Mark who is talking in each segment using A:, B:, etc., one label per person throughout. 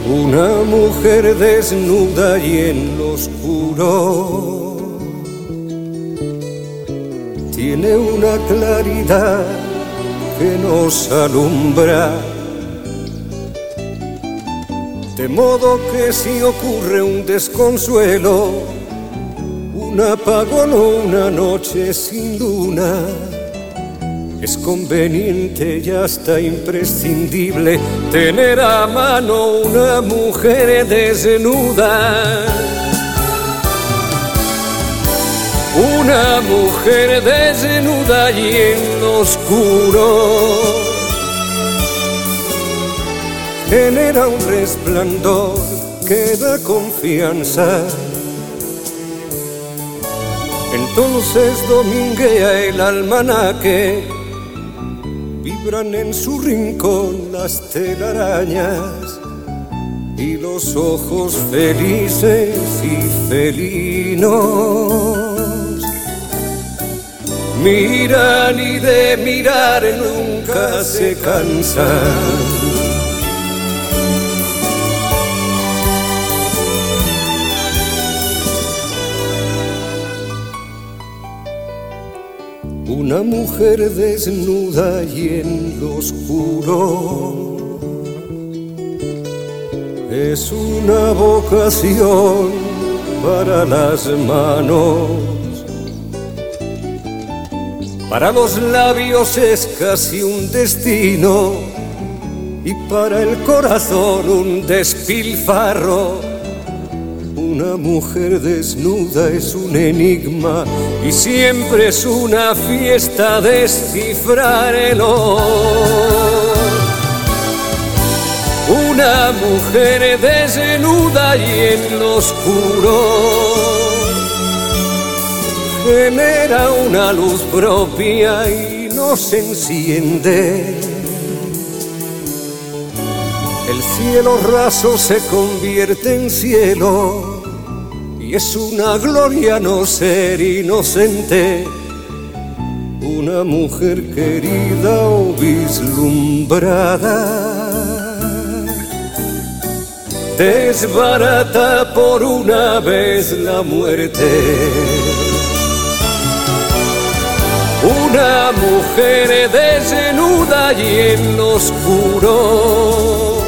A: Una mujer desnuda y en lo oscuro tiene una claridad que nos alumbra, de modo que si ocurre un desconsuelo, un apagón o una noche sin luna, es conveniente y hasta imprescindible tener a mano una mujer desnuda. Una mujer desnuda y en lo oscuro genera un resplandor que da confianza. Entonces dominguea el almanaque, vibran en su rincón las telarañas y los ojos felices y felinos miran y de mirar nunca se cansan. Una mujer desnuda y en lo oscuro es una vocación para las manos, para los labios es casi un destino y para el corazón un despilfarro. Una mujer desnuda es un enigma y siempre es una fiesta descifrarlo. Una mujer desnuda y en lo oscuro genera una luz propia y nos enciende. El cielo raso se convierte en cielo y es una gloria no ser inocente. Una mujer querida o vislumbrada desbarata por una vez la muerte. Una mujer desnuda y en lo oscuro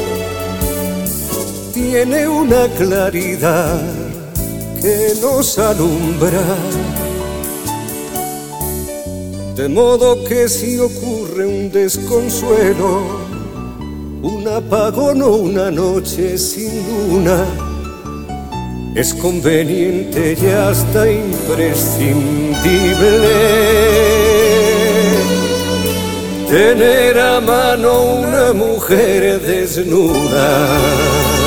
A: tiene una claridad que nos alumbra, de modo que si ocurre un desconsuelo, un apagón o una noche sin luna, es conveniente y hasta imprescindible tener a mano una mujer desnuda.